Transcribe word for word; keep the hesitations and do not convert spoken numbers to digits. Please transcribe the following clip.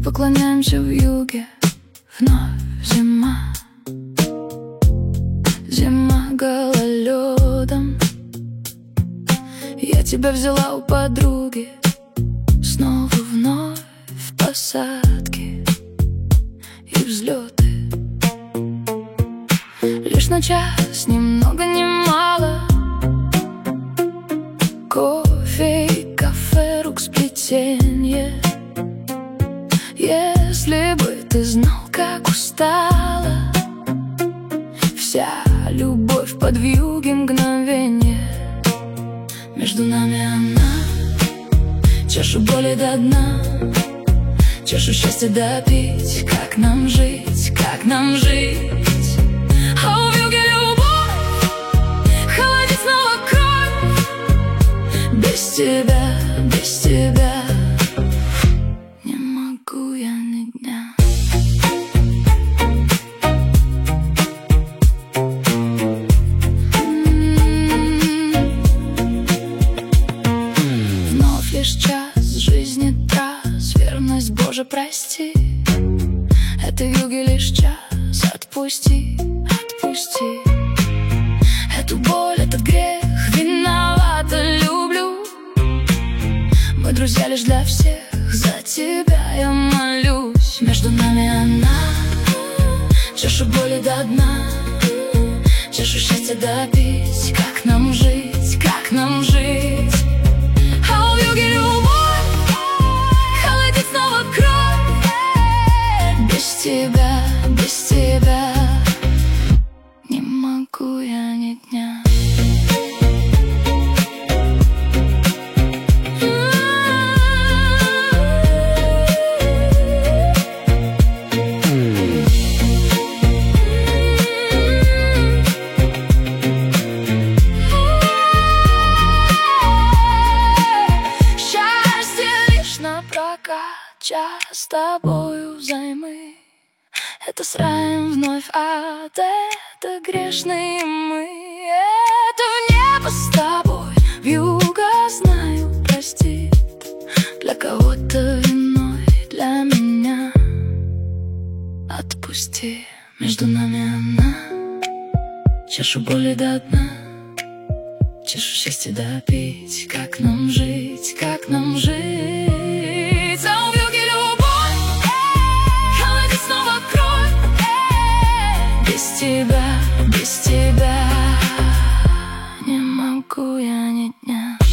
поклоняемся в юге. Вновь зима, зима гололедом. Я тебя взяла у подруги. Снова вновь посадки и взлеты. Лишь на час, ни много ни мало. Кофе и кафе, рук сплетенье. Если бы ты знал, как устала вся любовь под вьюги мгновенье. Между нами она, чашу боли до дна, чашу счастья допить. Как нам жить, как нам жить? А в юге любовь холодит снова кровь. Без тебя, без тебя не могу я ни дня. Вновь лишь час жизни трасс, верность, Боже, прости. Это в юге лишь час, отпусти, отпусти. Эту боль, этот грех, виновата, люблю. Мы друзья лишь для всех, за тебя я молюсь. Между нами она, чашу боли до дна, чашу счастья допить. Как нам жить, как нам жить? А в юге любовь холодит снова кровь. Без тебя, без тебя не могу я ни дня. Час с тобою взаймы. Это с раем вновь ад, это грешные мы. Это в небо с тобой, вьюга, знаю, простит. Для кого-то виной, для меня отпусти. Между нами она, чашу боли до дна, чашу счастья допить. Как нам жить, как нам жить? А в юге любовь холодит снова кровь. Без тебя, без тебя не могу я ни дня.